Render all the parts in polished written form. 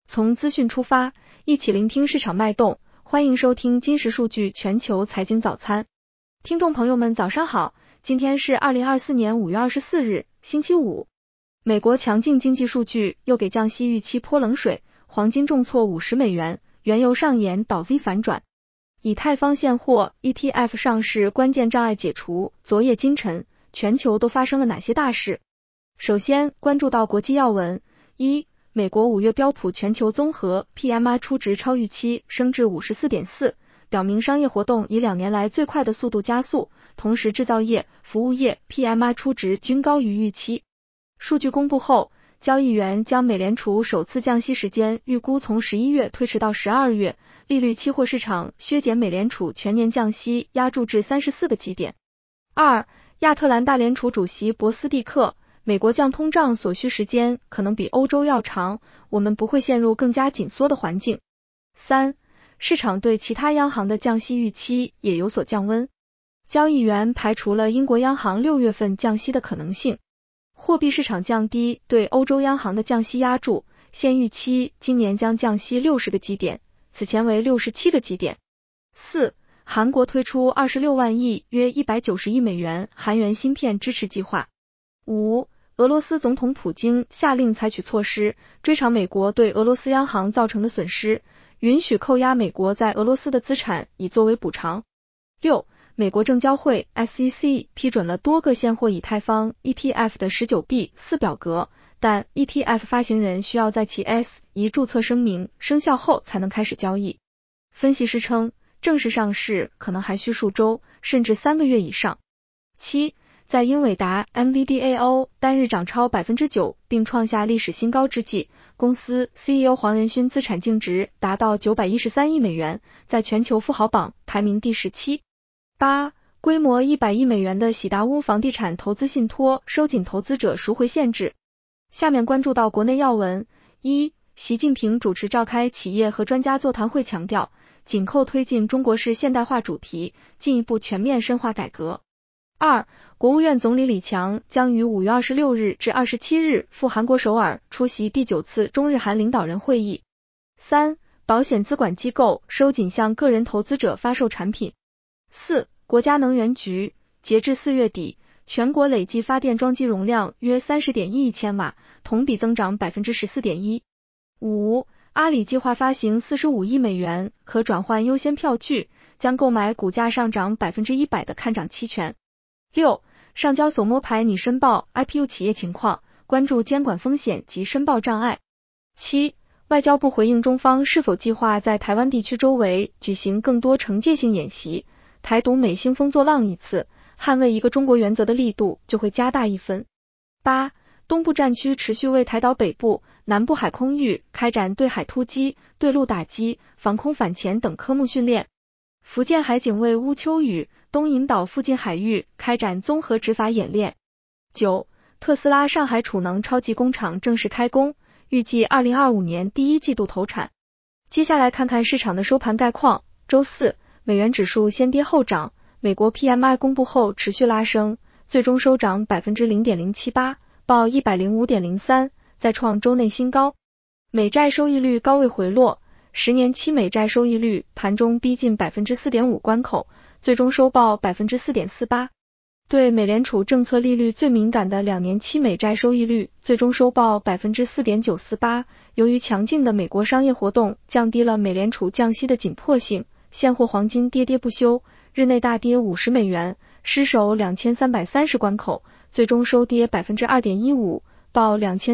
从资讯出发，一起聆听市场脉动。欢迎收听金石数据全球财经早餐。听众朋友们早上好，今天是2024年5月24日，星期五。美国强劲经济数据又给降息预期泼冷水，黄金重挫$50，原油上演倒 V 反转。以太坊现货 ETF 上市关键障碍解除，昨夜今晨，全球都发生了哪些大事？首先关注到国际要闻。一、美国5月标普全球综合 PMI 初值超预期，升至 54.4， 表明商业活动以2年来最快的速度加速，同时制造业、服务业 PMI 初值均高于预期。数据公布后，交易员将美联储首次降息时间预估从11月推迟到12月，利率期货市场削减美联储全年降息压注至34个基点。二、亚特兰大联储主席博斯蒂克，美国降通胀所需时间可能比欧洲要长，我们不会陷入更加紧缩的环境。三、市场对其他央行的降息预期也有所降温，交易员排除了英国央行6月份降息的可能性。货币市场降低对欧洲央行的降息压注，现预期今年将降息60个基点，此前为67个基点。四、韩国推出26万亿约190亿美元韩元芯片支持计划。五、俄罗斯总统普京下令采取措施，追偿美国对俄罗斯央行造成的损失，允许扣押美国在俄罗斯的资产以作为补偿。六、美国证交会 SEC 批准了多个现货以太坊 ETF 的 19B4 表格，但 ETF 发行人需要在其 S1 注册声明生效后才能开始交易。分析师称，正式上市可能还需数周，甚至3个月以上。七、在英伟达 NVDAO 单日涨超 9% 并创下历史新高之际，公司 CEO 黄仁勋资产净值达到913亿美元，在全球富豪榜排名第17。八、规模100亿美元的喜达屋房地产投资信托收紧投资者赎回限制。下面关注到国内要闻。一、习近平主持召开企业和专家座谈会，强调紧扣推进中国式现代化主题，进一步全面深化改革。二、国务院总理李强将于5月26日至27日赴韩国首尔出席第9次中日韩领导人会议。三、保险资管机构收紧向个人投资者发售产品。四、国家能源局截至4月底，全国累计发电装机容量约 30.1亿千瓦，同比增长 14.1%。五、阿里计划发行45亿美元可转换优先票据，将购买股价上涨 100% 的看涨期权。六、上交所摸排拟申报 IPO 企业情况，关注监管风险及申报障碍。七、外交部回应中方是否计划在台湾地区周围举行更多惩戒性演习，台独美兴风作浪一次，捍卫一个中国原则的力度就会加大1分。八、东部战区持续为台岛北部、南部海空域开展对海突击、对陆打击、防空反潜等科目训练。福建海警为乌丘屿、东引岛附近海域开展综合执法演练。九、特斯拉上海储能超级工厂正式开工，预计2025年第一季度投产。接下来看看市场的收盘概况。周四，美元指数先跌后涨，美国 PMI 公布后持续拉升，最终收涨 0.078%， 报 105.03， 再创周内新高。美债收益率高位回落，10年期美债收益率盘中逼近 4.5% 关口，最终收报 4.48%。对美联储政策利率最敏感的2年期美债收益率最终收报 4.948%。由于强劲的美国商业活动降低了美联储降息的紧迫性，现货黄金跌跌不休，日内大跌50美元，失守2330关口，最终收跌 2.15%， 报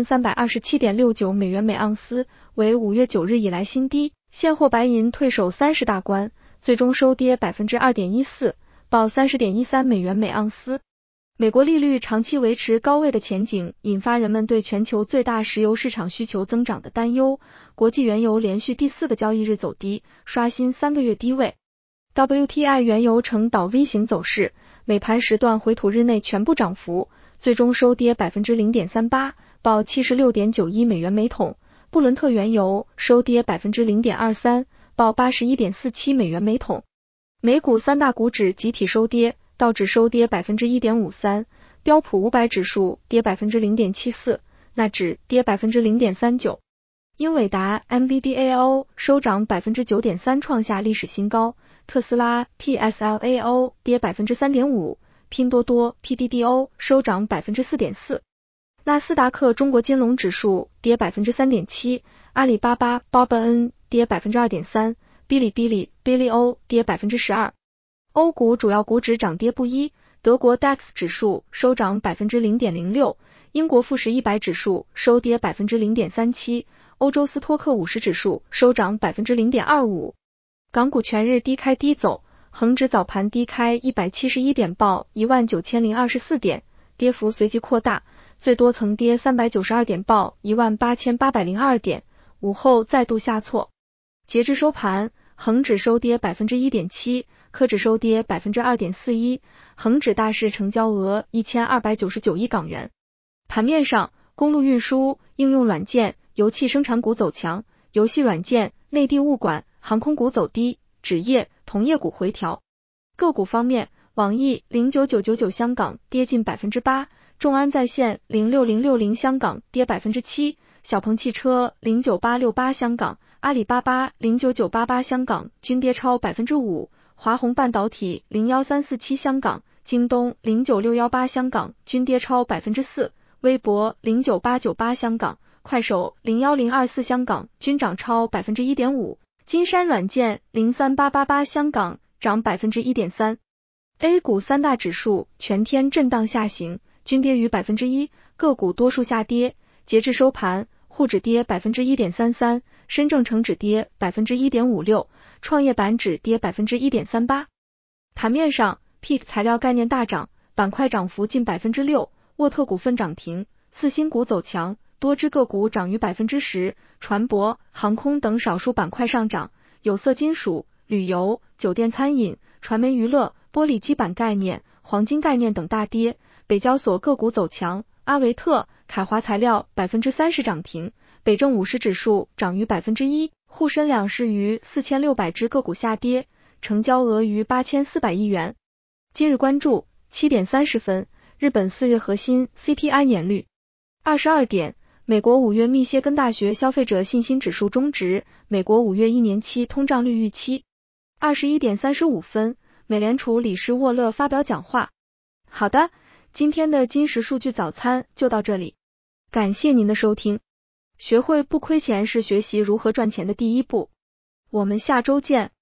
2327.69 美元每盎司，为5月9日以来新低。现货白银退守30大关，最终收跌 2.14%， 报 30.13 美元每盎司。美国利率长期维持高位的前景引发人们对全球最大石油市场需求增长的担忧，国际原油连续第4个交易日走低，刷新3个月低位。WTI 原油呈倒 V 型走势，美盘时段回吐日内全部涨幅，最终收跌 0.38%， 报 76.91 美元每桶。布伦特原油收跌 0.23%， 报 81.47 美元每桶。美股3大股指集体收跌，道指收跌 1.53%， 标普500指数跌 0.74%， 纳指跌 0.39%。 英伟达 MVDAO 收涨 9.3%， 创下历史新高，特斯拉 TSLAO 跌 3.5%， 拼多多 PDDO 收涨 4.4%。纳斯达克中国金龙指数跌 3.7%， 阿里巴巴 BABAN 跌 2.3%， 哔哩哔哩 Bilibili 跌 12%。欧股主要股指涨跌不一，德国 DAX 指数收涨 0.06%， 英国富时100指数收跌 0.37%， 欧洲斯托克50指数收涨 0.25%。港股全日低开低走，恒指早盘低开171点报 19,024 点，跌幅随即扩大，最多曾跌392点报 18,802 点，午后再度下挫。截至收盘，恒指收跌 1.7%， 科指收跌 2.41%， 恒指大市成交额1299亿港元。盘面上，公路运输、应用软件、油气生产股走强，游戏软件、内地物管、航空股走低，纸业、同业股回调。个股方面，网易09999香港跌近 8%， 众安在线06060香港跌 7%， 小鹏汽车09868香港、阿里巴巴09988香港均跌超 5%， 华虹半导体01347香港、京东09618香港均跌超 4%， 微博09898香港、快手01024香港均涨超 1.5%， 金山软件03888香港涨 1.3%。A 股三大指数全天震荡下行，均跌逾 1%， 个股多数下跌。截至收盘，沪指跌 1.33%， 深证成指跌 1.56%， 创业板指跌 1.38%。盘面上 ，PIC 材料概念大涨，板块涨幅近 6%， 沃特股份涨停，次新股走强，多只个股涨逾 10%， 船舶、航空等少数板块上涨，有色金属、旅游、酒店餐饮、传媒娱乐、玻璃基板概念、黄金概念等大跌。北交所个股走强，阿维特、凯华材料 30% 涨停，北证50指数涨逾 1%， 沪深两市逾4600只个股下跌，成交额逾8400亿元。今日关注7点30分，日本4月核心 CPI 年率。22点，美国5月密歇根大学消费者信心指数终值，美国5月1年期通胀率预期。21点35分，美联储理事沃勒发表讲话。好的，今天的金石数据早餐就到这里，感谢您的收听。学会不亏钱是学习如何赚钱的第一步，我们下周见。